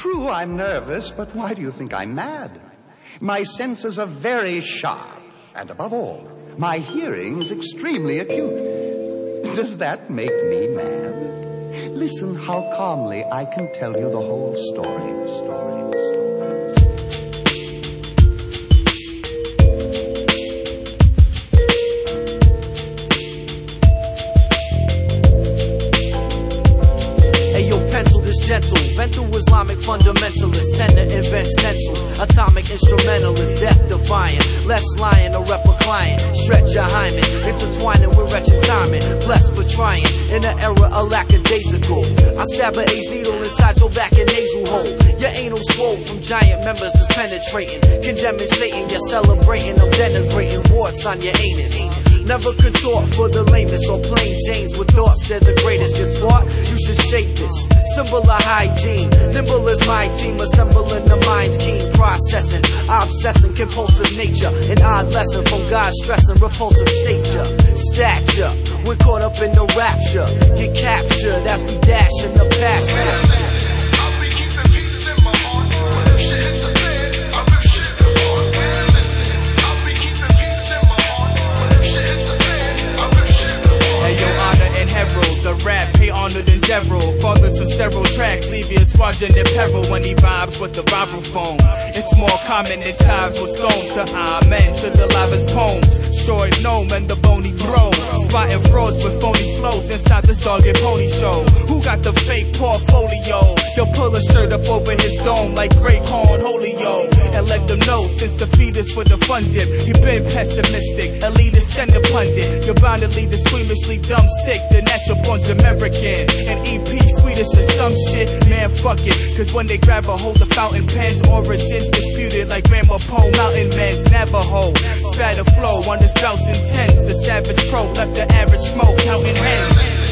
True, I'm nervous, but why do you think I'm mad? My senses are very sharp, and above all, my hearing is extremely acute. Does that make me mad? Listen how calmly I can tell you the whole story. Gentle, vent through Islamic fundamentalists, tend to invent stencils, atomic instrumentalists, death defying, less lying or replicant, stretch your hymen, intertwining with wretched timing, blessed for trying, in an era of lackadaisical. I stab an ace needle inside your back and nasal hole, your anal swole from giant members that's penetrating, condemning Satan, you're celebrating, I'm denigrating warts on your anus. Never contort for the lamest or plain Janes with thoughts they're the greatest. You're taught, you should shape this. Symbol of hygiene, nimble as my team, assembling the mind's keen processing, obsessing compulsive nature, an odd lesson from God's stressing repulsive stature. When caught up in the rapture, get captured as we dash in the pasture. The rap, pay honored and Devereaux. Fathers of sterile tracks, leave your squadron in peril when he vibes with the rival phone. It's more common than chives with stones to amen to the livest poems. Short gnome and the bony bro, spotting frauds with phony flows inside this dog and pony show. Who got the fake portfolio? He'll pull a shirt up over his dome like Great Corn Holio, and let them know since the fetus for the fun dip, he been pessimistic, elitist and the pundit. You're bound to lead the squeamishly dumb sick. The natural born's American, and EP Swedish or some shit. Man, fuck it, cause when they grab a hold of fountain pens, origins disputed like Grandma Poe, mountain men's Navajo. Spatter flow on his bouncing tens. The savage pro left the average smoke counting hens.